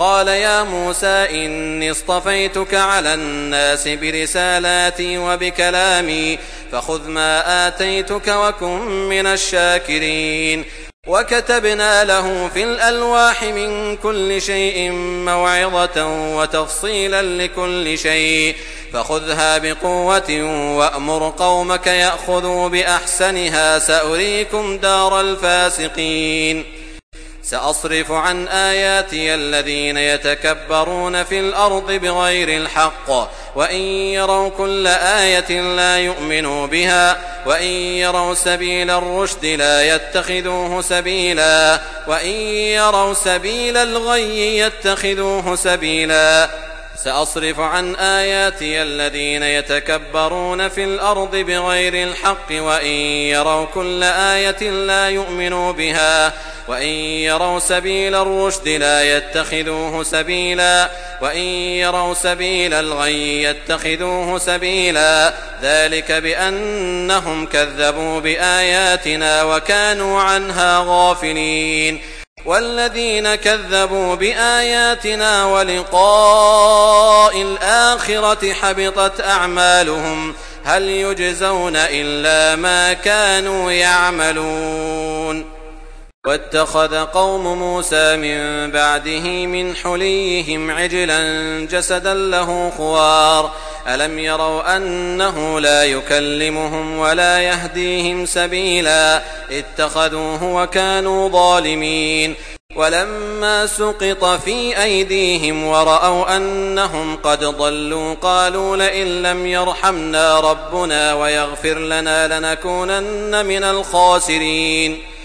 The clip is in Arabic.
قال يا موسى إني اصطفيتك على الناس برسالاتي وبكلامي فخذ ما آتيتك وكن من الشاكرين وكتبنا له في الألواح من كل شيء موعظة وتفصيلا لكل شيء فخذها بقوة وأمر قومك يأخذوا بأحسنها سأريكم دار الفاسقين سأصرف عن آياتي الذين يتكبرون في الأرض بغير الحق وإن يروا كل آية لا يؤمنوا بها وإن يروا سبيل الرشد لا يتخذوه سبيلا وإن يروا سبيل الغي يتخذوه سبيلا سأصرف عن آياتي الذين يتكبرون في الأرض بغير الحق وإن يروا كل آية لا يؤمنوا بها وإن يروا سبيل الرشد لا يتخذوه سبيلا وإن يروا سبيل الغي يتخذوه سبيلا ذلك بأنهم كذبوا بآياتنا وكانوا عنها غافلين والذين كذبوا بآياتنا ولقاء الآخرة حبطت أعمالهم هل يجزون إلا ما كانوا يعملون واتخذ قوم موسى من بعده من حليهم عجلا جسدا له خوار ألم يروا أنه لا يكلمهم ولا يهديهم سبيلا اتخذوه وكانوا ظالمين ولما سقط في أيديهم ورأوا أنهم قد ضلوا قالوا لئن لم يرحمنا ربنا ويغفر لنا لنكونن من الخاسرين